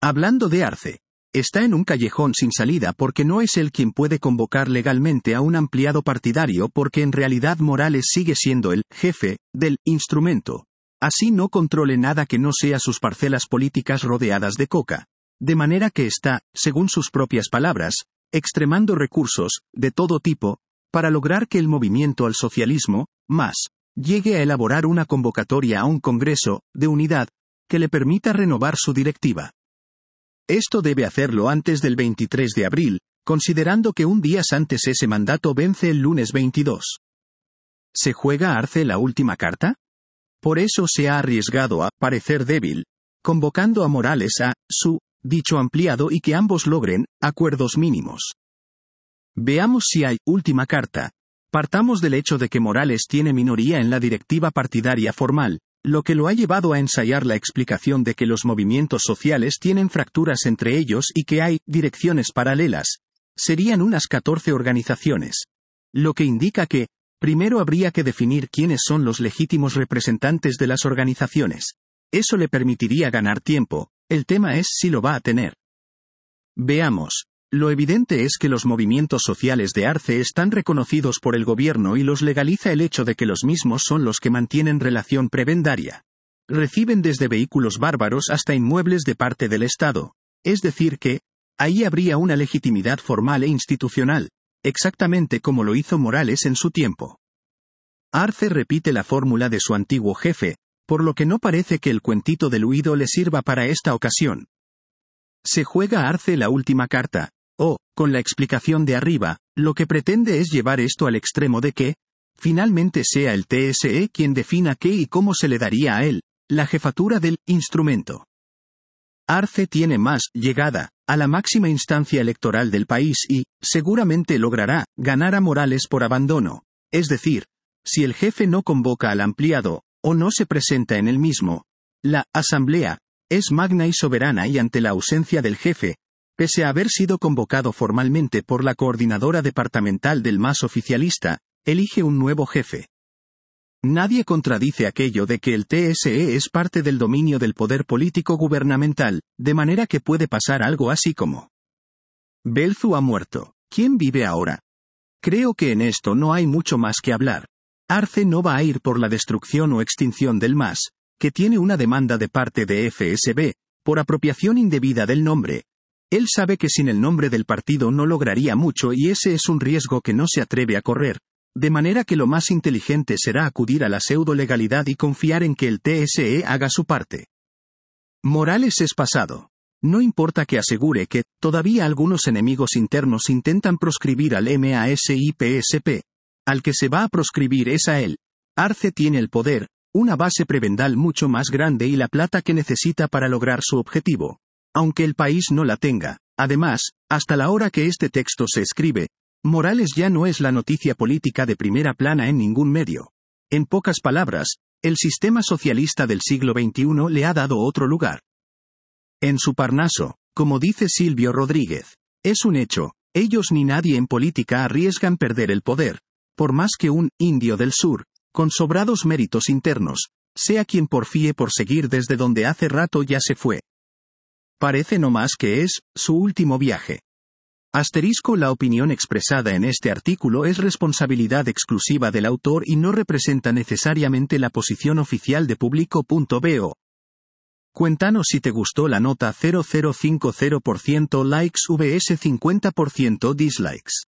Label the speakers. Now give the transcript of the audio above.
Speaker 1: Hablando de Arce, está en un callejón sin salida porque no es él quien puede convocar legalmente a un ampliado partidario porque en realidad Morales sigue siendo el jefe del instrumento. Así no controle nada que no sea sus parcelas políticas rodeadas de coca. De manera que está, según sus propias palabras, extremando recursos, de todo tipo, para lograr que el movimiento al socialismo, más, llegue a elaborar una convocatoria a un congreso, de unidad, que le permita renovar su directiva. Esto debe hacerlo antes del 23 de abril, considerando que un día antes ese mandato vence el lunes 22. ¿Se juega Arce la última carta? Por eso se ha arriesgado a parecer débil, convocando a Morales a su dicho ampliado y que ambos logren acuerdos mínimos. Veamos si hay última carta. Partamos del hecho de que Morales tiene minoría en la directiva partidaria formal, lo que lo ha llevado a ensayar la explicación de que los movimientos sociales tienen fracturas entre ellos y que hay direcciones paralelas. Serían unas 14 organizaciones. Lo que indica que, primero habría que definir quiénes son los legítimos representantes de las organizaciones. Eso le permitiría ganar tiempo, el tema es si lo va a tener. Veamos. Lo evidente es que los movimientos sociales de Arce están reconocidos por el gobierno y los legaliza el hecho de que los mismos son los que mantienen relación prebendaria. Reciben desde vehículos bárbaros hasta inmuebles de parte del Estado. Es decir que, ahí habría una legitimidad formal e institucional, exactamente como lo hizo Morales en su tiempo. Arce repite la fórmula de su antiguo jefe, por lo que no parece que el cuentito del huido le sirva para esta ocasión. Se juega Arce la última carta. Con la explicación de arriba, lo que pretende es llevar esto al extremo de que, finalmente sea el TSE quien defina qué y cómo se le daría a él, la jefatura del instrumento. Arce tiene más llegada a la máxima instancia electoral del país y, seguramente logrará, ganar a Morales por abandono. Es decir, si el jefe no convoca al ampliado, o no se presenta en el mismo, la asamblea es magna y soberana y ante la ausencia del jefe, pese a haber sido convocado formalmente por la coordinadora departamental del MAS oficialista, elige un nuevo jefe. Nadie contradice aquello de que el TSE es parte del dominio del poder político gubernamental, de manera que puede pasar algo así como: Belzu ha muerto. ¿Quién vive ahora? Creo que en esto no hay mucho más que hablar. Arce no va a ir por la destrucción o extinción del MAS, que tiene una demanda de parte de FSB, por apropiación indebida del nombre. Él sabe que sin el nombre del partido no lograría mucho y ese es un riesgo que no se atreve a correr, de manera que lo más inteligente será acudir a la pseudo-legalidad y confiar en que el TSE haga su parte. Morales es pasado. No importa que asegure que, todavía algunos enemigos internos intentan proscribir al MASIPSP. Al que se va a proscribir es a él. Arce tiene el poder, una base prebendal mucho más grande y la plata que necesita para lograr su objetivo. Aunque el país no la tenga. Además, hasta la hora que este texto se escribe, Morales ya no es la noticia política de primera plana en ningún medio. En pocas palabras, el sistema socialista del siglo XXI le ha dado otro lugar. En su Parnaso, como dice Silvio Rodríguez, es un hecho, ellos ni nadie en política arriesgan perder el poder, por más que un indio del sur, con sobrados méritos internos, sea quien porfíe por seguir desde donde hace rato ya se fue. Parece no más que es su último viaje. La opinión expresada en este artículo es responsabilidad exclusiva del autor y no representa necesariamente la posición oficial de Público.bo. Cuéntanos si te gustó la nota 0050% likes vs 50% dislikes.